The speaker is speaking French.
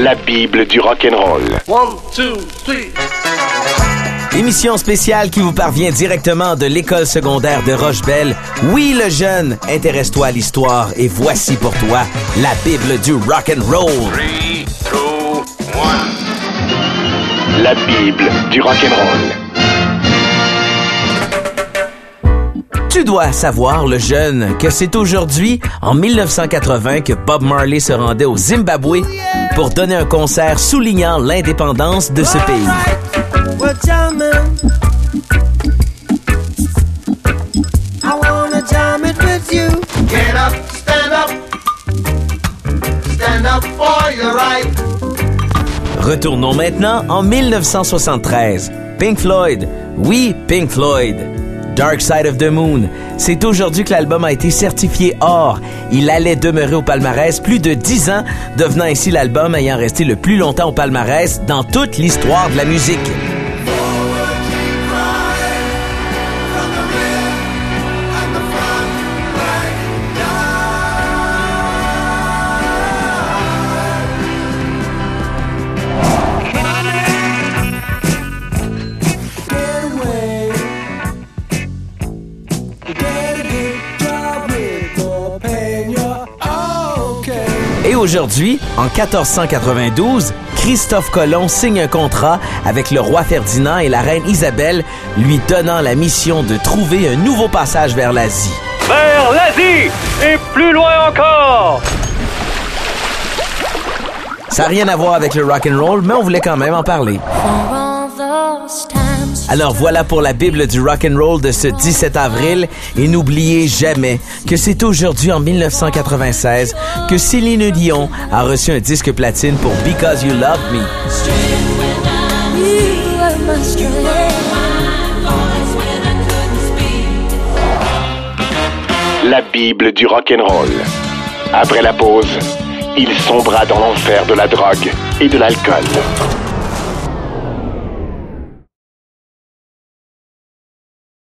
La Bible du rock'n'roll. 1, 2, 3. Émission spéciale qui vous parvient directement de l'école secondaire de Rochebelle. Oui, le jeune, intéresse-toi à l'histoire et voici pour toi la Bible du rock'n'roll. 3, 2, 1. La Bible du rock'n'roll. Tu dois savoir, le jeune, que c'est aujourd'hui, en 1980, que Bob Marley se rendait au Zimbabwe pour donner un concert soulignant l'indépendance de ce pays. Retournons maintenant en 1973. Pink Floyd. Oui, Pink Floyd. Dark Side of the Moon. C'est aujourd'hui que l'album a été certifié or. Il allait demeurer au palmarès plus de 10 ans, devenant ainsi l'album ayant resté le plus longtemps au palmarès dans toute l'histoire de la musique. Et aujourd'hui, en 1492, Christophe Colomb signe un contrat avec le roi Ferdinand et la reine Isabelle, lui donnant la mission de trouver un nouveau passage vers l'Asie. Vers l'Asie et plus loin encore! Ça n'a rien à voir avec le rock'n'roll, mais on voulait quand même en parler. Alors voilà pour la Bible du rock'n'roll de ce 17 avril. Et n'oubliez jamais que c'est aujourd'hui, en 1996, que Céline Dion a reçu un disque platine pour Because You Love Me. La Bible du rock'n'roll. Après la pause, il sombra dans l'enfer de la drogue et de l'alcool.